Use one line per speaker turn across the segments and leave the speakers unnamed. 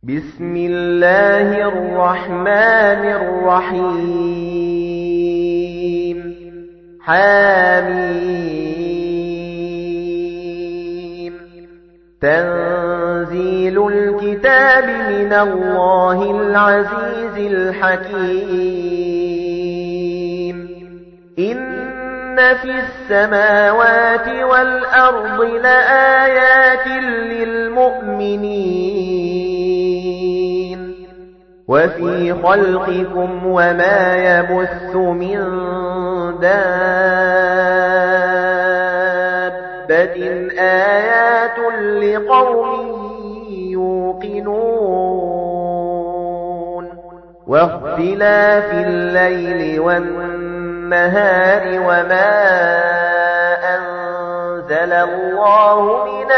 بسم الله الرحمن الرحيم حميم تنزيل الكتاب من الله العزيز الحكيم إن في السماوات والأرض لآيات للمؤمنين وفي خلقكم وما يبث من دابة آيات لقوم يوقنون واختلاف الليل والنهار وما أنزل الله من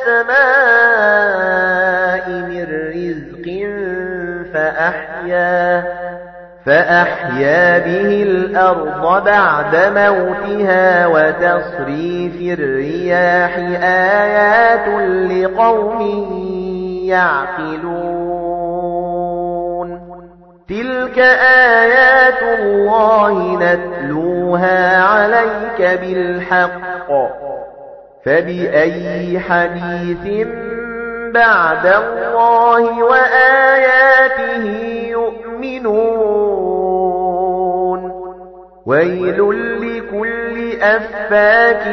السماء من رزق فأحيا به الأرض بعد موتها وتصريف الرياح آيات لقوم يعقلون تلك آيات الله نتلوها عليك بالحق فبأي حديث بعد الله وآياته يؤمنون ويل لكل أفاك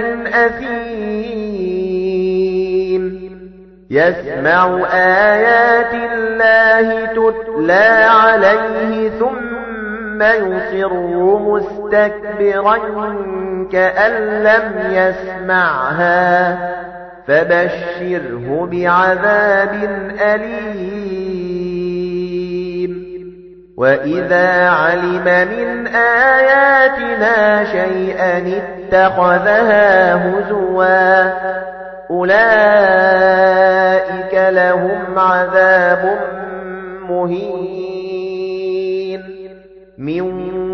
أثيم يسمع آيات الله تتلى عليه ثم يصر مستكبرا كأن لم يسمعها فبشره بعذاب أليم وإذا علم من آياتنا شيئا اتخذها هزوا أولئك لهم عذاب مهين من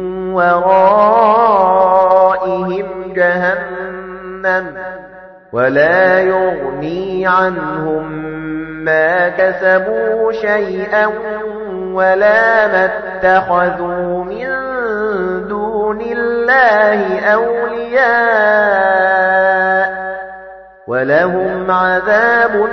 ورائهم جهنم ولا يغني عنهم ما كسبوا شيئا ولا ما اتخذوا من دون الله أولياء ولهم عذاب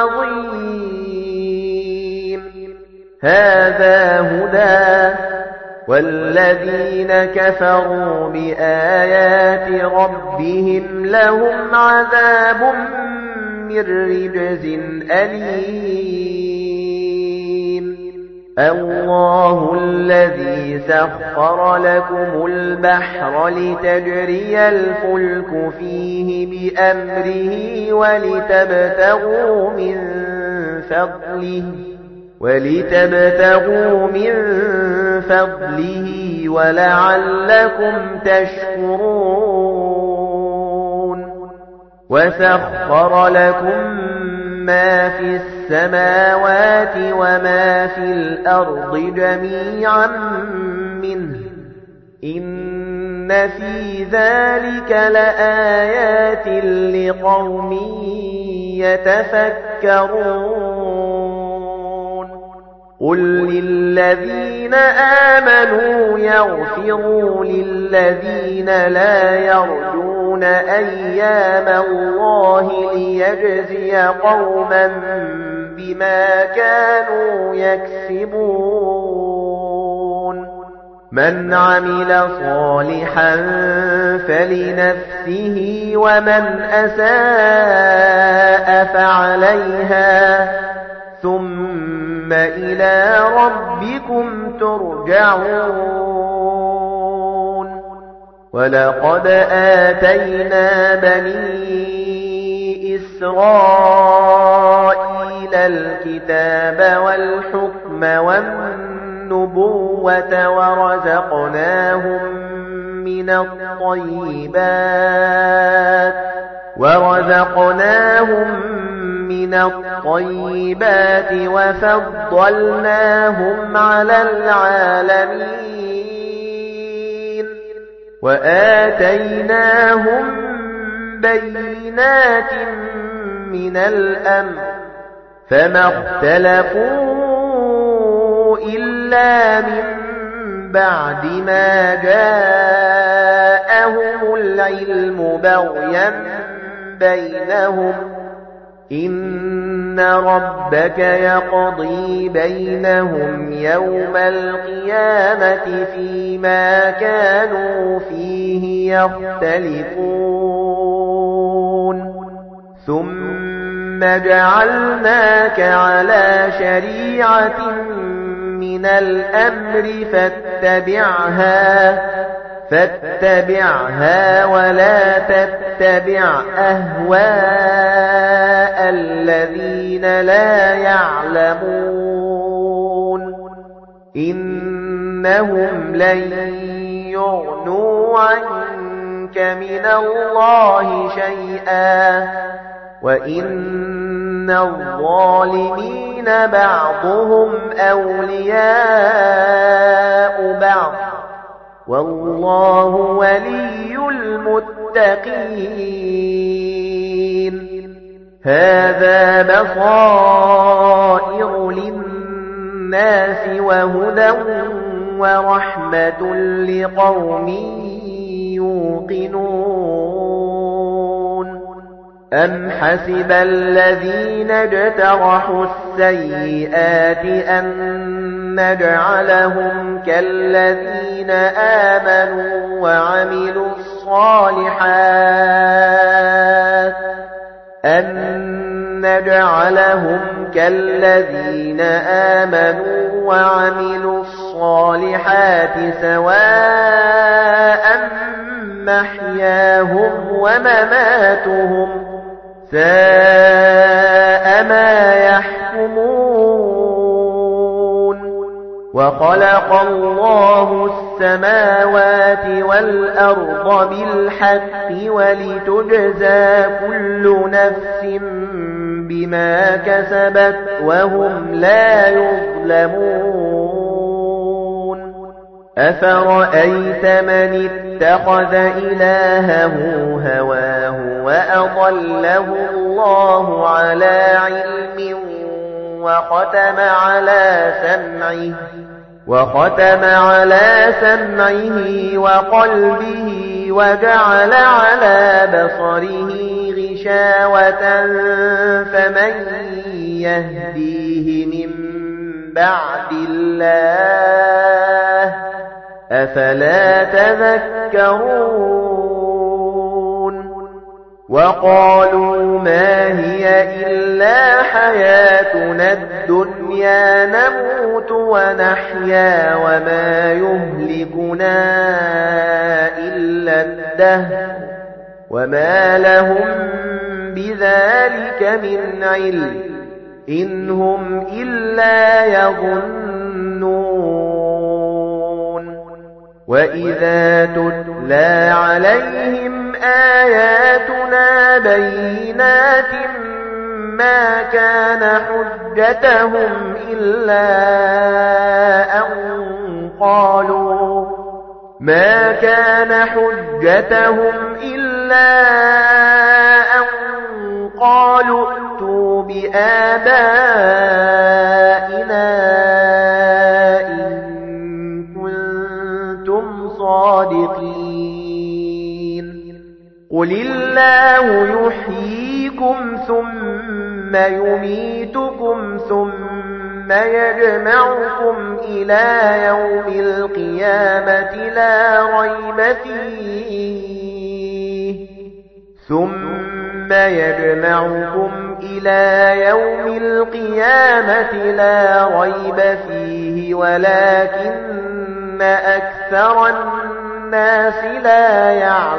عظيم هذا هدى والذين كفروا بآيات ربهم لهم عذاب من رجز أليم الله الذي سخر لكم البحر لتجري الفلك فيه بأمره ولتبتغوا من فضله ولعلكم تشكرون وسخر لكم ما في السماوات وما في الأرض جميعا منه إن في ذلك لآيات لقوم يتفكرون قل للذين آمنوا يغفروا للذين لا يرجون أيام الله ليجزي قوما بما كانوا يكسبون من عمل صالحا فلنفسه ومن أساء فعليها ثم إلى ربكم ترجعون ولقد آتينا بني إسرائيل الكتاب والحكم والنبوة ورزقناهم من الطيبات وفضلناهم على العالمين وآتيناهم بينات من الأمر فما اختلفوا إلا من بعد ما جاءهم العلم بغيا بينهم إن ربك يقضي بينهم يوم القيامة فيما كانوا فيه يختلفون ثم جعلناك على شريعة من الأمر فاتبعها ولا تتبع أهواء الذين لا يعلمون إنهم لن يغنوا عنك من الله شيئا وإن الظالمين بعضهم أولياء بعض والله ولي المتقين هذا بصائر للناس وهدى ورحمة لقوم يوقنون أم حسب الذين اجترحوا السيئات أن نجعلهم كالذين آمنوا وعملوا الصالحات سواء محياهم ومماتهم ساء ما يحكمون وخلق الله السماوات والأرض بالحق ولتجزى كل نفس بما كسبت وهم لا يظلمون أفرأيت من اتخذ إلهه هواه وأضله الله على علم وختم على سمعه وقلبه وجعل على بصره غشاوة فمن يهديه من بعد الله أفلا تذكرون وقالوا ما هي إلا حياتنا الدنيا نموت ونحيا وما يهلكنا إلا الدهر وما لهم بذلك من علم إن هم إلا يظنون وإذا تتلى عليهم آياتنا بينات ما كان حجتهم إلا أن قالوا ائتوا بآبائنا إن كنتم صادقين قل الله يحييكم ثم يميتكم ثم يجمعكم إلى يوم القيامة لا ريب فيه ولكن أكثر الناس لا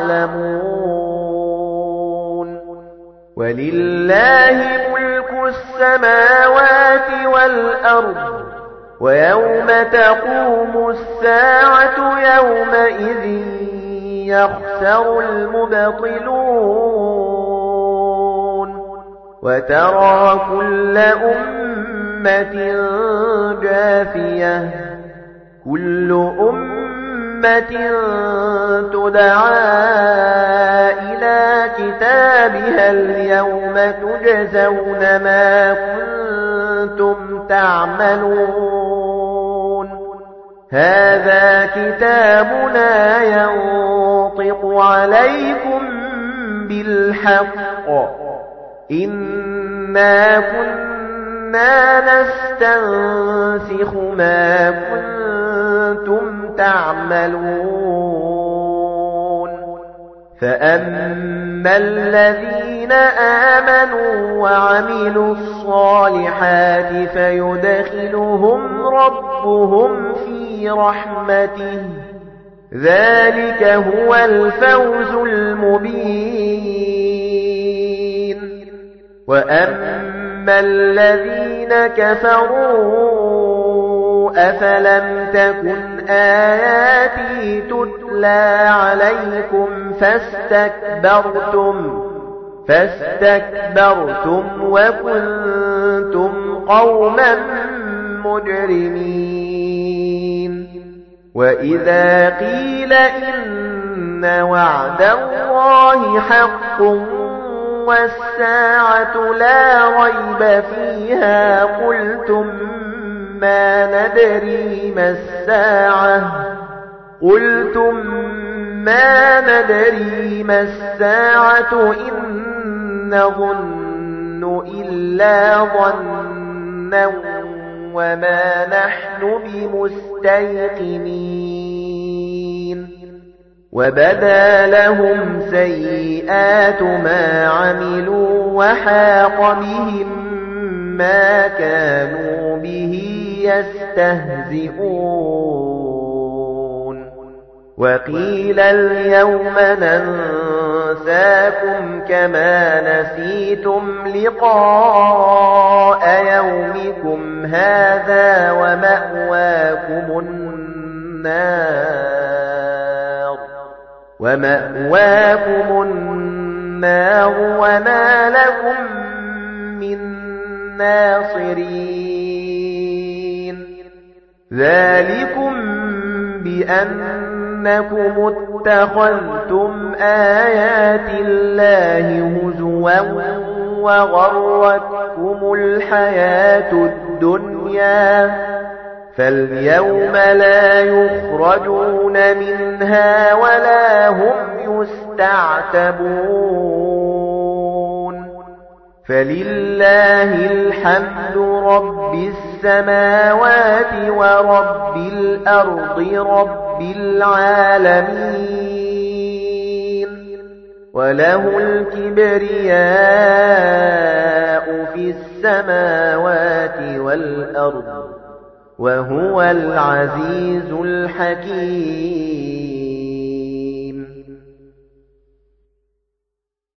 يعلمون ولله ملك السماوات والأرض ويوم تقوم الساعة يومئذ يخسر المبطلون وترى كل أمة جاثية كل أمة تدعى إلى كتابها اليوم تجزون ما كنتم تعملون هَذَا كِتَابُنَا يَنطِقُ عَلَيْكُم بِالْحَقِّ إِنَّا كُنَّا نَسْتَنسِخُ مَا كُنتُمْ تَعْمَلُونَ فَأَمَّا الَّذِينَ آمَنُوا وَعَمِلُوا الصَّالِحَاتِ فَيُدْخِلُهُمْ رَبُّهُمْ فِي رَحْمَتِهِ ذَلِكَ هُوَ الْفَوْزُ الْمُبِينُ وَأَمَّا الَّذِينَ كَفَرُوا أَفَلَمْ تَكُنْ آيَاتِي تُتْلَى عَلَيْكُمْ فَاسْتَكْبَرْتُمْ وَكُنْتُمْ قَوْمًا مُجْرِمِينَ وَإِذَا قِيلَ إِنَّ وَعْدَ اللَّهِ حَقٌّ وَالسَّاعَةُ لَا رَيْبَ فِيهَا قُلْتُمْ مَا نَدْرِي مَا السَّاعَةُ إِن نَّظُنُّ إِلَّا ظَنًّا وَمَا نَحْنُ بِمُسْتَيْقِنِينَ وَبَدَا لَهُمْ سَيِّئَاتُ مَا عَمِلُوا وَحَاقَ بِهِم مَّا كَانُوا بِهِ يَسْتَهْزِئُونَ وَقِيلَ الْيَوْمَ نَنسَاكُمْ كَمَا نَسِيتُمْ لِقَاءَ يَوْمِكُمْ هَٰذَا وَمَأْوَاكُمُ النَّارُ وَمَا لَكُم مِّن نَّاصِرِينَ ذَلِكُمْ بِأَنَّكُمُ اتَّخَذْتُمْ آيَاتِ اللَّهِ هُزُوًا وَغَرَّتْكُمُ الْحَيَاةُ الدُّنْيَا فَالْيَوْمَ لَا يُخْرَجُونَ مِنْهَا وَلَا هُمْ يُسْتَعْتَبُونَ فَلِلَّهِ الْحَمْدُ رَبِّ السَّمَاوَاتِ وَرَبِّ الْأَرْضِ رَبِّ الْعَالَمِينَ وَلَهُ الْكِبْرِيَاءُ فِي السَّمَاوَاتِ وَالْأَرْضِ وَهُوَ الْعَزِيزُ الْحَكِيمُ